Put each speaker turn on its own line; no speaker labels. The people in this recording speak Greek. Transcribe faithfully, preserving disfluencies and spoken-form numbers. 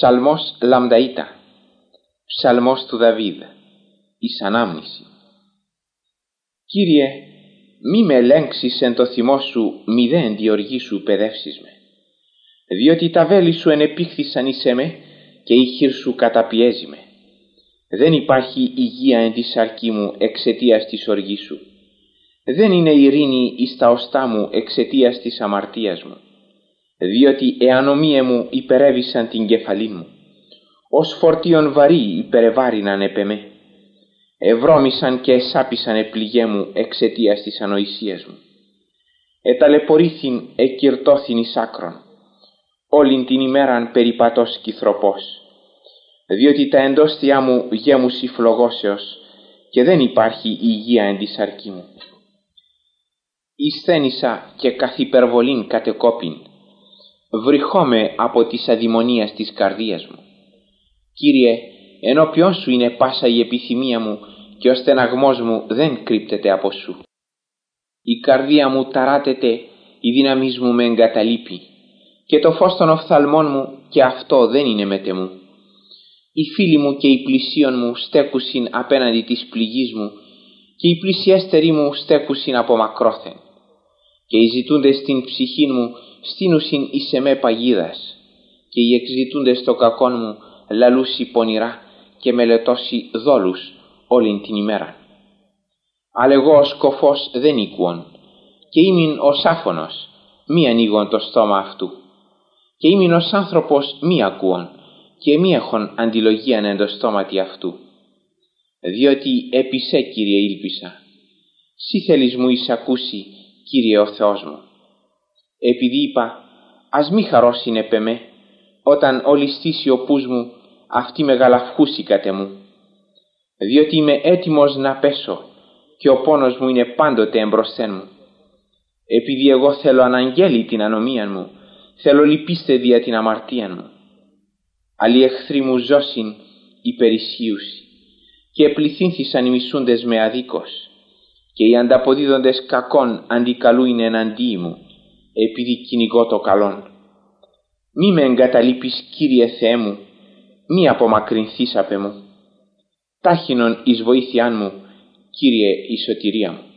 Ψαλμός Λαμδαΐτα. Ψαλμός του Δαβίδ. Εις ανάμνηση. Κύριε, μη με ελέγξεις εν το θυμό σου, μη δε εν τη οργή σου παιδεύσεις με. Διότι τα βέλη σου ενεπήχθησαν εις εμέ και η χείρ σου καταπιέζει με. Δεν υπάρχει υγεία εν τη σαρκή μου εξαιτίας της οργής σου. Δεν είναι ειρήνη εις τα οστά μου εξαιτίας της αμαρτίας μου. Διότι εανομίε μου υπερέβησαν την κεφαλή μου. Ως φορτίον βαρύ υπερεβάριναν επ' εμέ. Ευρώμησαν και εσάπησαν επληγέ μου εξαιτίας της ανοησίας μου. Εταλαιπωρήθην εκυρτώθην εις άκρον. Όλην την ημέραν περιπατώς κυθροπός. Διότι τα εντόστια μου γέμουσι φλογώσεως και δεν υπάρχει υγεία εν τη σαρκή μου. Ισθένησα και καθ' υπερβολήν κατεκόπην. Βρυχόμαι από της αδημονίας της καρδίας μου. Κύριε, ενώπιόν σου είναι πάσα η επιθυμία μου και ο στεναγμός μου δεν κρύπτεται από σου. Η καρδία μου ταράτεται, η δύναμις μου με εγκαταλείπει και το φως των οφθαλμών μου και αυτό δεν είναι μετεμού. Οι φίλοι μου και οι πλησίον μου στέκουσιν απέναντι της πληγής μου και οι πλησιέστεροι μου στέκουσιν από μακρόθεν. Και οι ζητούντες στην ψυχή μου στείνουσιν εις εμέ παγίδας και οι εξζητούντες το κακόν μου λαλούσι πονηρά και μελετώσι δόλους όλην την ημέρα. Αλλά εγώ ως κοφός δεν οίκουον και ήμην ως άφωνος μη ανοίγον το στόμα αυτού και ήμην ως άνθρωπος μη ακούον και μη έχων αντιλογίαν εν το στόματι αυτού. Διότι επί σε, Κύριε, ήλπισα. Σύ θέλεις μου εισακούσει, Κύριε ο Θεός μου. Επειδή είπα, ας μη χαρώσιν επ' εμέ, όταν ολιστήσει ο πούς μου, αυτή μεγαλαυχούσει κατ' εμού. Διότι είμαι έτοιμος να πέσω και ο πόνος μου είναι πάντοτε εμπροσθέν μου. Επειδή εγώ θέλω αναγγέλει την ανομίαν μου, θέλω λυπήστε δια την αμαρτίαν μου. Αλλά οι εχθροί μου ζώσιν υπερισχύουσι και επληθύνθησαν οι μισούντες με αδίκως και οι ανταποδίδοντες κακών αντικαλούιν εναντίοι μου, επειδή κυνηγώ το καλόν. Μη με εγκαταλείπεις, Κύριε Θεέ μου, μη απομακρυνθείς απ' εμού. Τάχινον εις βοήθειάν μου, Κύριε, η σωτηρία μου.